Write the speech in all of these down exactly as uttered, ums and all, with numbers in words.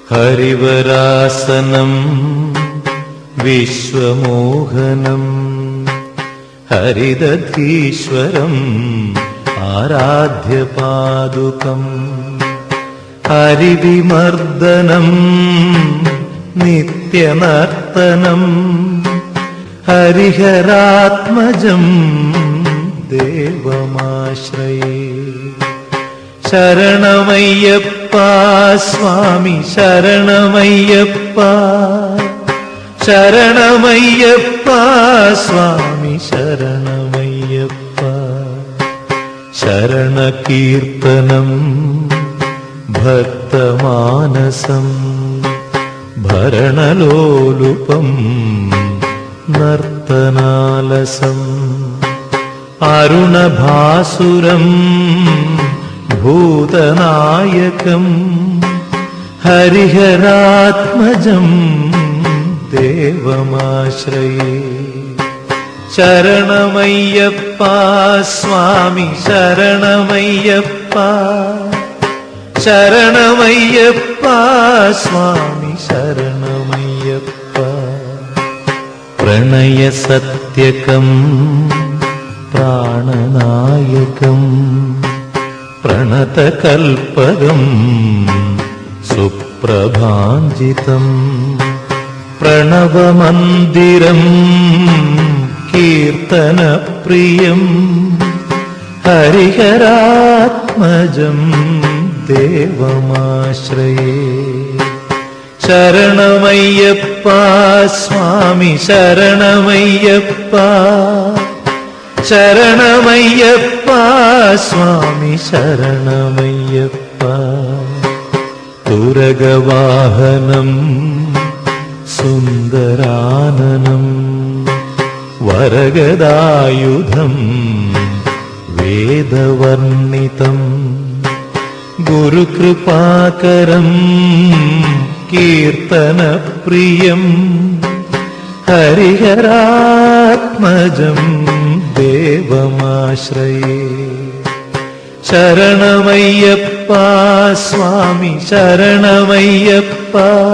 ഹരിവരാസനം വിശ്വമോഹനം ഹരിദധീശ്വരം ആരാധ്യപാദുകം ഹരിവിമർദ്ദനം നിത്യനർത്തനം ഹരിഹരാത്മജം ദേവമാശ്രയേ. ശരണമയ്യപ്പ സ്വാമി ശരണമയ്യപ്പ, ശരണമയ്യപ്പ സ്വാമി ശരണമയ്യപ്പ. ശരണകീർത്തനം ഭക്തമാനസം ഭരണലോലുപം നർത്തനാലസം അരുണഭാസുരം ഭൂതനായകം ഹരിഹരാത്മജം ദേവമാശ്രയേ. ശരണമയ്യപ്പ സ്വാമി ശരണമയ്യപ്പ, ശരണമയ്യപ്പ സ്വാമി ശരണമയ്യപ്പ. പ്രണയസത്യകം പ്രാണനായകം പ്രണതകൽപകം സുപ്രഭാഞ്ജിതം പ്രണവമന്ദിരം കീർത്തനപ്രിയം ഹരിഹരാത്മജം ദേവമാശ്രയേ. ശരണമയ്യപ്പ സ്വാമി ശരണമയ്യപ്പ, ശരണമയ്യപ്പ സ്വാമി ശരണമയ്യപ്പ. തുരഗവാഹനം സുന്ദരാനനം വരഗദായുധം വേദവർണിതം ഗുരുകൃപാകരം കീർത്തനപ്രിയം ഹരിഹരാത്മജം ദേവമാശ്രയേ. ശരണമയ്യപ്പ സ്വാമി ശരണമയ്യപ്പ,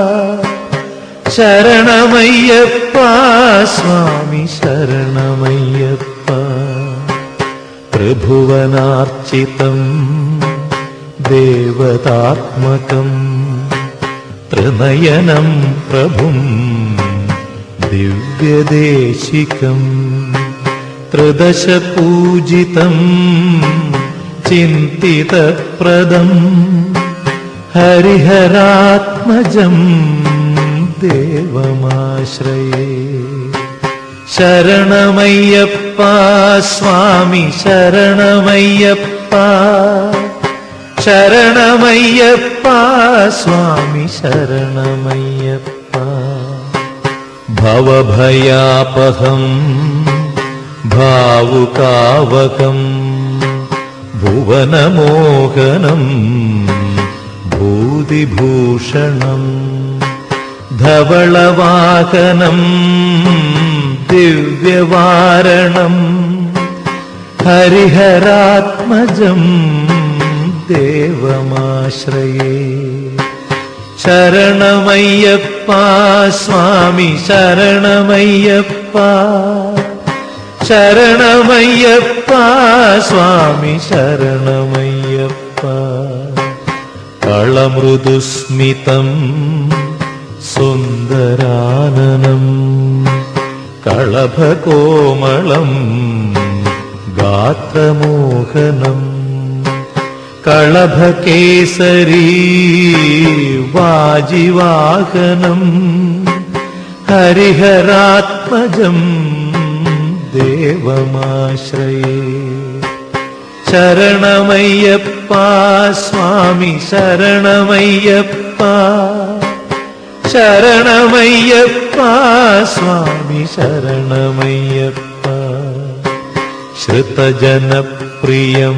ശരണമയ്യപ്പ സ്വാമി ശരണമയ്യപ്പ. ത്രിഭുവനാർച്ചിതം ദേവതാത്മകം ത്രിനയനം പ്രഭും ദിവ്യദേശികം ത്രിദശപൂജിതം ചിന്തിതപ്രദം ഹരിഹരാത്മജം ദേവമാശ്രയേ. ശരണമയ്യപ്പ സ്വാമി ശരണമയ്യപ്പ, ശരണമയ്യപ്പ സ്വാമി ശരണമയ്യപ്പ. ഭവഭയാപഹം ഭാവുകാവകം ഭുവനമോഹനം ഭൂതിഭൂഷണം ധവളവാഹനം ദിവ്യവാരണം ഹരിഹരാത്മജം ദേവമാശ്രയേ. ശരണമയ്യപ്പ സ്വാമി ശരണമയ്യപ്പ, ശരണമയ്യപ്പ സ്വാമി ശരണമയ്യപ്പ. കളമൃദുസ്മിതം സുന്ദരാനനം കളഭകോമളം ഗാത്രമോഹനം കളഭകേസരീ വാജിവാഹനം ഹരിഹരാത്മജം ദേവമാശ്രയേ. ശരണമയ്യപ്പ സ്വാമി ശരണമയ്യപ്പ, ശരണമയ്യപ്പ സ്വാമി ശരണമയ്യപ്പ. ശ്രുതജനപ്രിയം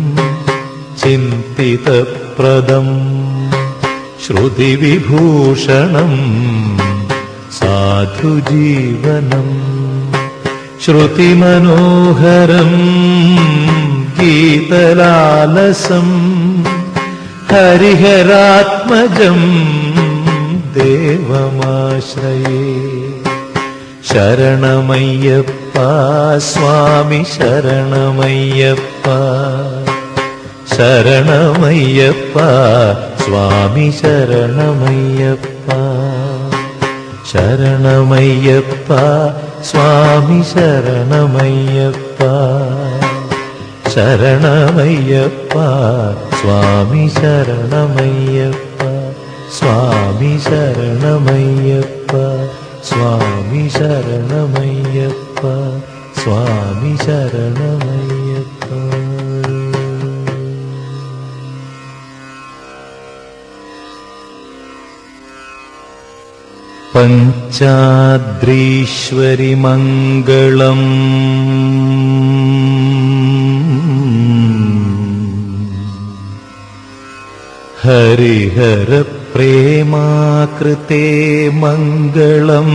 ചിന്തിതപ്രദം ശ്രുതിവിഭൂഷണം സാധുജീവനം ശ്രുതിമനോഹരം ഗീതലാലസം ഹരിഹരാത്മജം ഗുരുദേവമാശ്രയേ. ശരണമയ്യപ്പ സ്വാമി ശരണമയ്യപ്പ, ശരണമയ്യപ്പ സ്വാമി ശരണമയ്യപ്പ, ശരണമയ്യപ്പ സ്വാമി ശരണമയ്യപ്പ, ശരണമയ്യപ്പ സ്വാമി ശരണമയ്യപ്പ, സ്വാമി ശരണമയ്യപ്പ, സ്വാമി ശരണമയ്യപ്പ, സ്വാമി ശരണമയ്യപ്പ. പഞ്ചാദ്രീശ്വരി മംഗളം ഹരിഹര പ്രേമാകൃതേ മംഗളം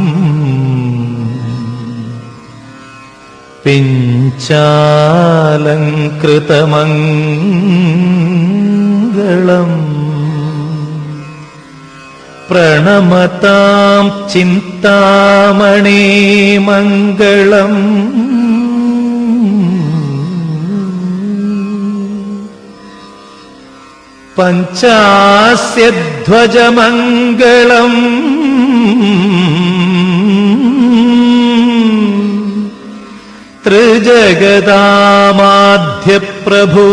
പിഞ്ചാലങ്കൃതമംഗളം പ്രണമതാം ചിന്താമണി മംഗളം പഞ്ചാസ്യധ്വജമംഗളം ത്രിജഗദാമാധ്യപ്രഭോ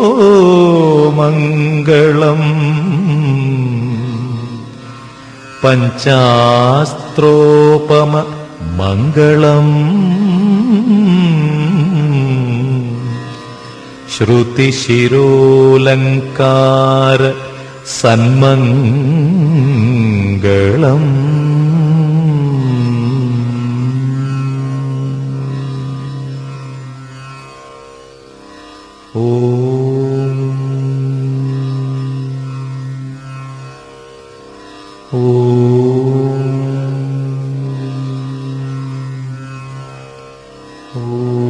മംഗളം പഞ്ചാസ്ത്രോപമ മംഗളം ശ്രുതിശിരോലങ്കാര സന്മംഗളം ഓം ഓം ഓം